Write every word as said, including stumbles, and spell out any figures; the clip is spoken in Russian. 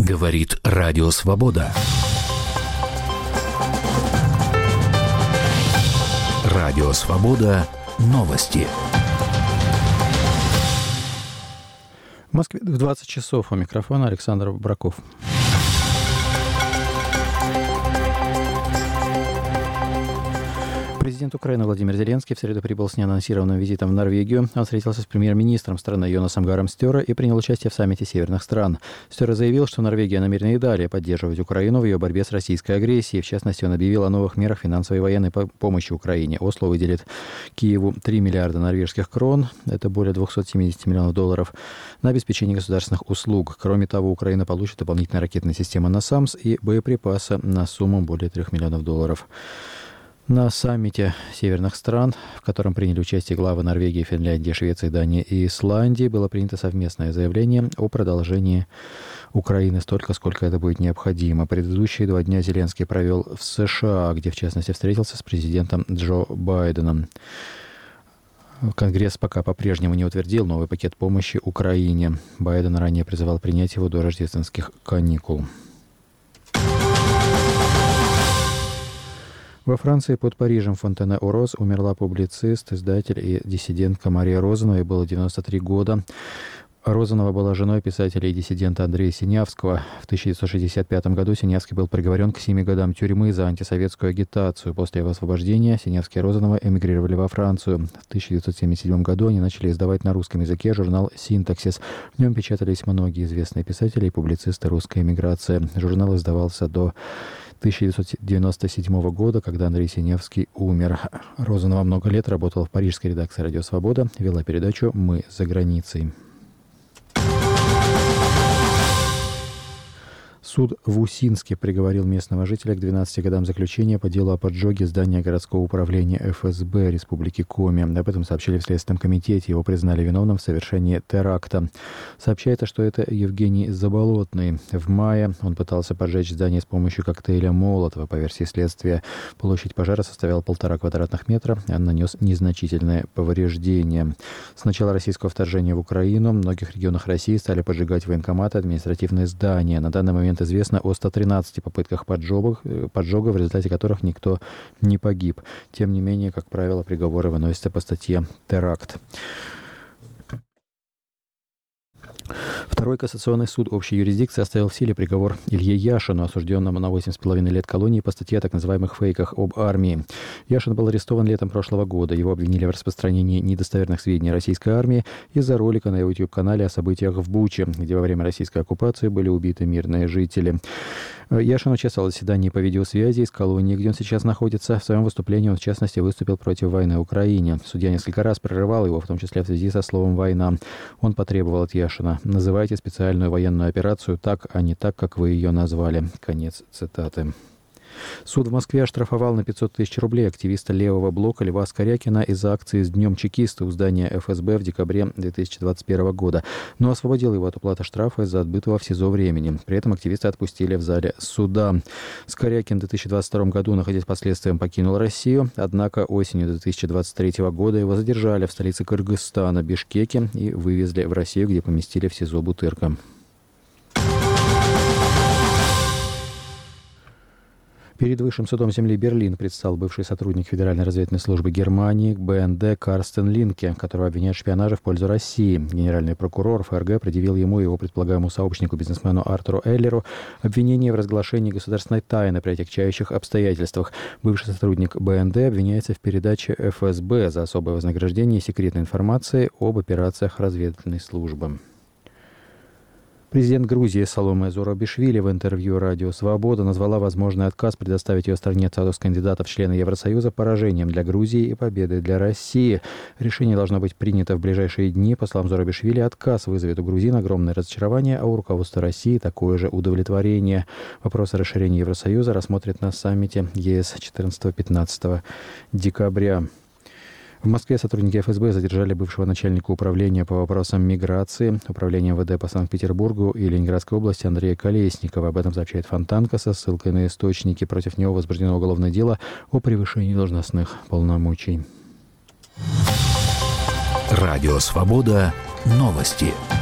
Говорит Радио Свобода. Радио Свобода. Новости. В Москве двадцать часов. У микрофона Александр Браков. Президент Украины Владимир Зеленский в среду прибыл с неанонсированным визитом в Норвегию. Он встретился с премьер-министром страны Йонасом Гаром Стёре и принял участие в саммите северных стран. Стёре заявил, что Норвегия намерена и далее поддерживать Украину в ее борьбе с российской агрессией. В частности, он объявил о новых мерах финансовой и военной помощи Украине. Осло выделит Киеву три миллиарда норвежских крон, это более двести семьдесят миллионов долларов, на обеспечение государственных услуг. Кроме того, Украина получит дополнительные ракетные системы «Насамс» и боеприпасы на сумму более трех миллионов долларов. На саммите северных стран, в котором приняли участие главы Норвегии, Финляндии, Швеции, Дании и Исландии, было принято совместное заявление о продолжении Украины столько, сколько это будет необходимо. Предыдущие два дня Зеленский провел в США, где, в частности, встретился с президентом Джо Байденом. Конгресс пока по-прежнему не утвердил новый пакет помощи Украине. Байден ранее призывал принять его до рождественских каникул. Во Франции под Парижем в Фонтене-о-Роз умерла публицист, издатель и диссидентка Мария Розанова, ей было девяносто три года. Розанова была женой писателя и диссидента Андрея Синявского. В тысяча девятьсот шестьдесят пятом году Синявский был приговорен к семи годам тюрьмы за антисоветскую агитацию. После его освобождения Синявский и Розанова эмигрировали во Францию. В тысяча девятьсот семьдесят седьмом году они начали издавать на русском языке журнал «Синтаксис». В нем печатались многие известные писатели и публицисты русской эмиграции. Журнал издавался до тысяча девятьсот девяносто седьмого года, когда Андрей Синявский умер. Розанова много лет работала в парижской редакции «Радио Свобода», вела передачу «Мы за границей». Суд в Усинске приговорил местного жителя к двенадцати годам заключения по делу о поджоге здания городского управления эф эс бэ Республики Коми. Об этом сообщили в Следственном комитете. Его признали виновным в совершении теракта. Сообщается, что это Евгений Заболотный. В мае он пытался поджечь здание с помощью коктейля Молотова. По версии следствия, площадь пожара составляла полтора квадратных метра. Он нанес незначительное повреждение. С начала российского вторжения в Украину в многих регионах России стали поджигать военкоматы, административные здания. На данный момент известно о ста тринадцати попытках поджогов, поджога, в результате которых никто не погиб. Тем не менее, как правило, приговоры выносятся по статье «Теракт». Второй кассационный суд общей юрисдикции оставил в силе приговор Илье Яшину, осужденному на восемь с половиной лет колонии по статье о так называемых фейках об армии. Яшин был арестован летом прошлого года. Его обвинили в распространении недостоверных сведений о российской армии из-за ролика на YouTube-канале о событиях в Буче, где во время российской оккупации были убиты мирные жители. Яшин участвовал в заседании по видеосвязи из колонии, где он сейчас находится. В своем выступлении он, в частности, выступил против войны в Украине. Судья несколько раз прерывал его, в том числе в связи со словом «война». Он потребовал от Яшина: «Называйте специальную военную операцию так, а не так, как вы ее назвали». Конец цитаты. Суд в Москве оштрафовал на пятьсот тысяч рублей активиста левого блока Льва Скорякина из-за акции с Днем чекиста у здания эф эс бэ в декабре две тысячи двадцать первого года, но освободил его от уплаты штрафа из-за отбытого в СИЗО времени. При этом активиста отпустили в зале суда. Скорякин в две тысячи двадцать втором году, находясь под следствием, покинул Россию, однако осенью две тысячи двадцать третьего года его задержали в столице Кыргызстана, Бишкеке, и вывезли в Россию, где поместили в СИЗО Бутырка. Перед Высшим судом земли Берлин предстал бывший сотрудник Федеральной разведывательной службы Германии бэ эн дэ Карстен Линке, которого обвиняют в шпионаже в пользу России. Генеральный прокурор эф эр гэ предъявил ему и его предполагаемому сообщнику, бизнесмену Артуру Эллеру, обвинение в разглашении государственной тайны при отягчающих обстоятельствах. Бывший сотрудник бэ эн дэ обвиняется в передаче эф эс бэ за особое вознаграждение секретной информации об операциях разведывательной службы. Президент Грузии Саломе Зурабишвили в интервью «Радио Свобода» назвала возможный отказ предоставить ее стране статус кандидата в члены Евросоюза поражением для Грузии и победой для России. Решение должно быть принято в ближайшие дни. По словам Зурабишвили, отказ вызовет у грузин огромное разочарование, а у руководства России такое же удовлетворение. Вопрос о расширении Евросоюза рассмотрят на саммите е эс четырнадцатого-пятнадцатого декабря. В Москве сотрудники эф эс бэ задержали бывшего начальника управления по вопросам миграции Управления эм вэ дэ по Санкт-Петербургу и Ленинградской области Андрея Колесникова. Об этом сообщает Фонтанка со ссылкой на источники. Против него возбуждено уголовное дело о превышении должностных полномочий. Радио Свобода. Новости.